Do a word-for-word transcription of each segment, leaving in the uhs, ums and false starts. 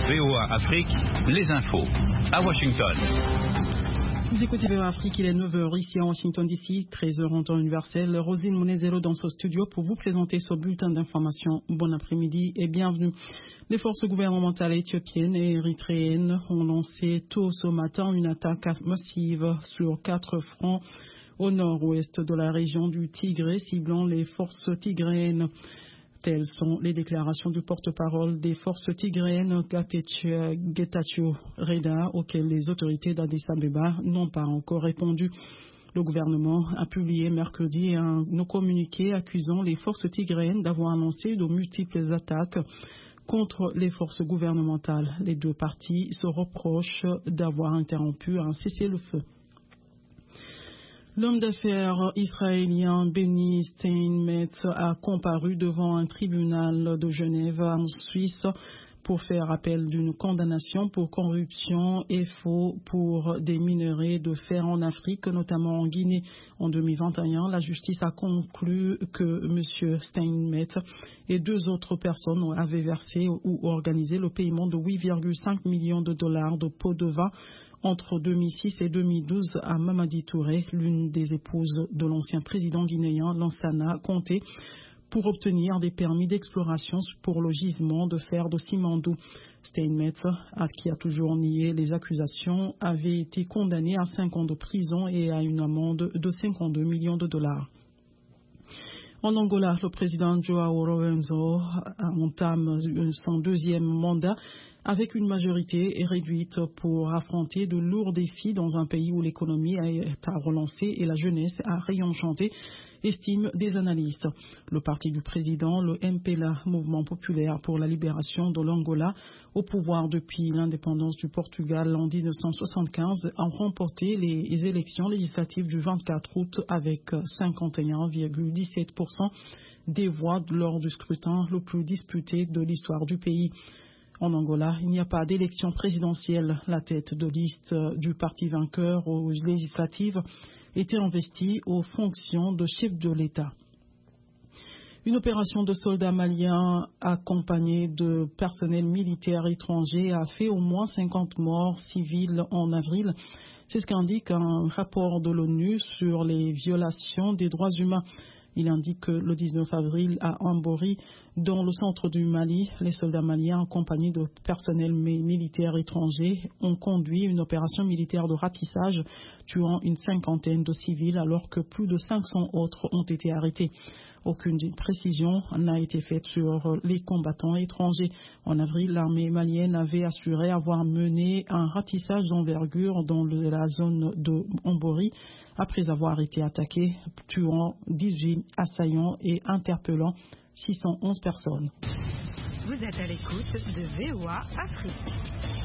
V O A Afrique, les infos, à Washington. Vous écoutez V O A Afrique, il est neuf heures ici à Washington D C, treize heures en temps universel. Rosine Monezero dans ce studio pour vous présenter ce bulletin d'information. Bon après-midi et bienvenue. Les forces gouvernementales éthiopiennes et érythréennes ont lancé tôt ce matin une attaque massive sur quatre fronts au nord-ouest de la région du Tigré, ciblant les forces tigréennes. Telles sont les déclarations du porte-parole des forces tigréennes, Getachew Reda, auxquelles les autorités d'Addis Abeba n'ont pas encore répondu. Le gouvernement a publié mercredi un communiqué accusant les forces tigréennes d'avoir lancé de multiples attaques contre les forces gouvernementales. Les deux parties se reprochent d'avoir interrompu un cessez-le-feu. L'homme d'affaires israélien Benny Steinmetz a comparu devant un tribunal de Genève en Suisse pour faire appel d'une condamnation pour corruption et faux pour des minerais de fer en Afrique, notamment en Guinée. En deux mille vingt et un, la justice a conclu que M. Steinmetz et deux autres personnes avaient versé ou organisé le paiement de huit virgule cinq millions de dollars de pots de vin entre deux mille six et deux mille douze à Mamadi Touré, l'une des épouses de l'ancien président guinéen Lansana Conté, pour obtenir des permis d'exploration pour le gisement de fer de Simandou. Steinmetz, qui a toujours nié les accusations, avait été condamné à cinq ans de prison et à une amende de cinquante-deux millions de dollars. En Angola, le président João Lourenço entame son deuxième mandat avec une majorité réduite pour affronter de lourds défis dans un pays où l'économie est à relancer et la jeunesse a réenchanté, estiment des analystes. Le parti du président, le M P L A, Mouvement populaire pour la libération de l'Angola, au pouvoir depuis l'indépendance du Portugal en dix-neuf cent soixante-quinze, a remporté les élections législatives du vingt-quatre août avec cinquante et un virgule dix-sept pour cent des voix lors du scrutin le plus disputé de l'histoire du pays. En Angola, il n'y a pas d'élection présidentielle. La tête de liste du parti vainqueur aux législatives était investie aux fonctions de chef de l'État. Une opération de soldats maliens accompagnée de personnel militaire étranger a fait au moins cinquante morts civiles en avril. C'est ce qu'indique un rapport de l'ONU sur les violations des droits humains. Il indique que le dix-neuf avril à Ambori, dans le centre du Mali, les soldats maliens accompagnés de personnel militaire étranger ont conduit une opération militaire de ratissage, tuant une cinquantaine de civils alors que plus de cinq cents autres ont été arrêtés. Aucune précision n'a été faite sur les combattants étrangers. En avril, l'armée malienne avait assuré avoir mené un ratissage d'envergure dans le, la zone de Ambori après avoir été attaqué, tuant dix-huit assaillants et interpellant six cent onze personnes. Vous êtes à l'écoute de V O A Afrique.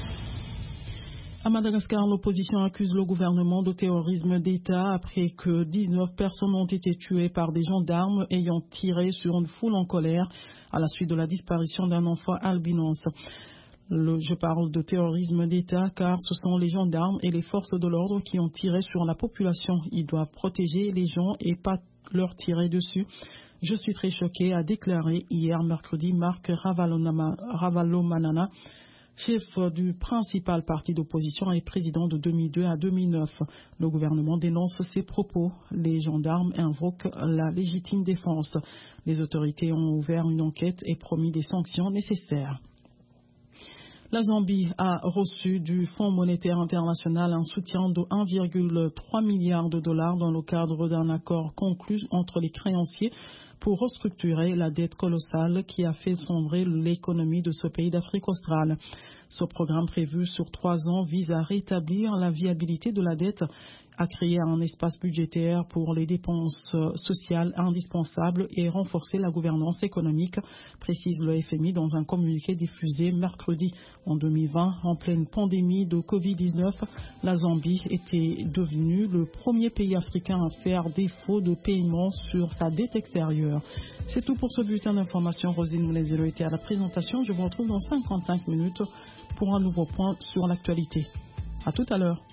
À Madagascar, l'opposition accuse le gouvernement de terrorisme d'État après que dix-neuf personnes ont été tuées par des gendarmes ayant tiré sur une foule en colère à la suite de la disparition d'un enfant albinos. Le, je parle de terrorisme d'État car ce sont les gendarmes et les forces de l'ordre qui ont tiré sur la population. Ils doivent protéger les gens et pas leur tirer dessus. Je suis très choqué, a déclaré hier mercredi Marc Ravalomanana, chef du principal parti d'opposition et président de deux mille deux à deux mille neuf. Le gouvernement dénonce ces propos. Les gendarmes invoquent la légitime défense. Les autorités ont ouvert une enquête et promis des sanctions nécessaires. La Zambie a reçu du Fonds monétaire international un soutien de un virgule trois milliard de dollars dans le cadre d'un accord conclu entre les créanciers pour restructurer la dette colossale qui a fait sombrer l'économie de ce pays d'Afrique australe. Ce programme prévu sur trois ans vise à rétablir la viabilité de la dette, à créer un espace budgétaire pour les dépenses sociales indispensables et renforcer la gouvernance économique, précise le F M I dans un communiqué diffusé mercredi. En deux mille vingt, en pleine pandémie de covid dix-neuf, la Zambie était devenue le premier pays africain à faire défaut de paiement sur sa dette extérieure. C'est tout pour ce bulletin d'information. Rosine Moulezelo était à la présentation. Je vous retrouve dans cinquante-cinq minutes pour un nouveau point sur l'actualité. À tout à l'heure.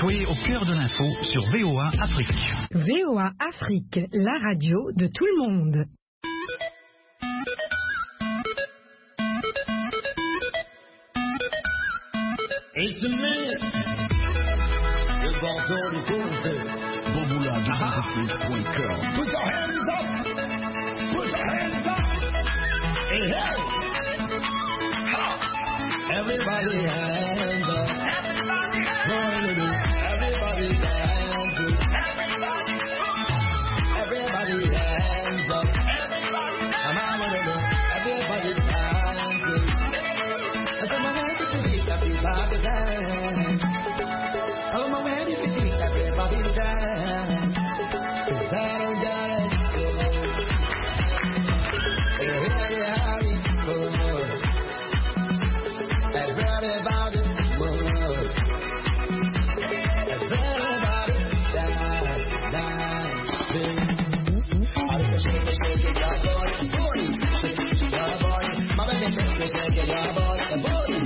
Soyez au cœur de l'info sur V O A Afrique. V O A Afrique, la radio de tout le monde. It's a man. Le bordel est ouvert. Boboula de point com. Put your hands up. Put your hands up. Hey, hey. Ha. Everybody hands up. Everybody hands up. Everybody hands up. Everybody hands up. Everybody hands up. Everybody hands up. Everybody dance. Oh, my man, if you think everybody dance, 'cause I don't got it. Everybody move. Everybody move. Everybody dance, dance, I like to shake it, shake it, your body, booty. Shake it, your body. My baby, shake it, shake it, your body, booty.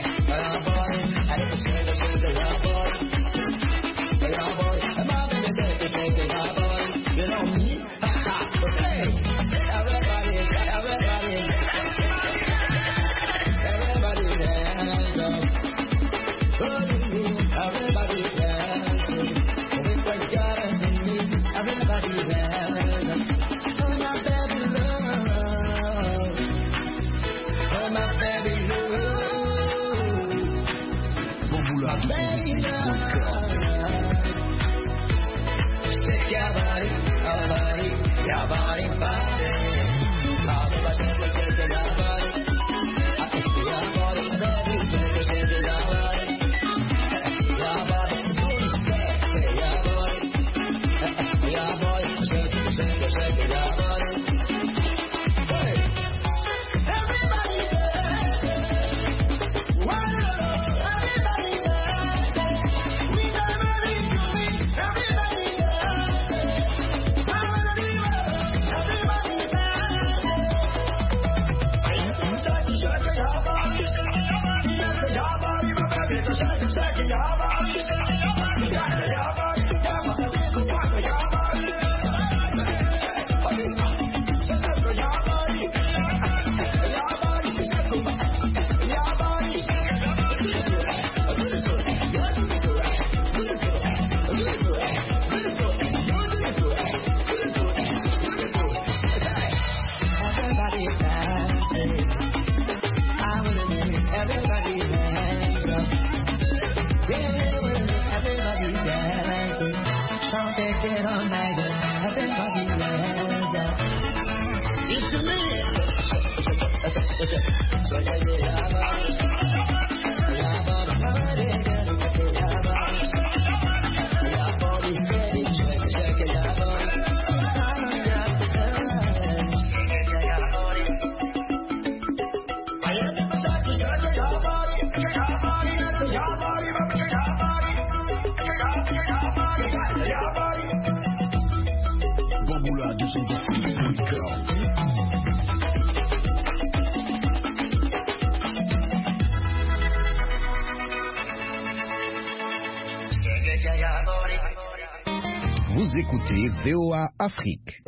Vous écoutez V O A Afrique.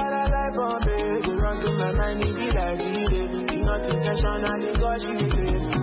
My mind is like it, not intentionally, God, you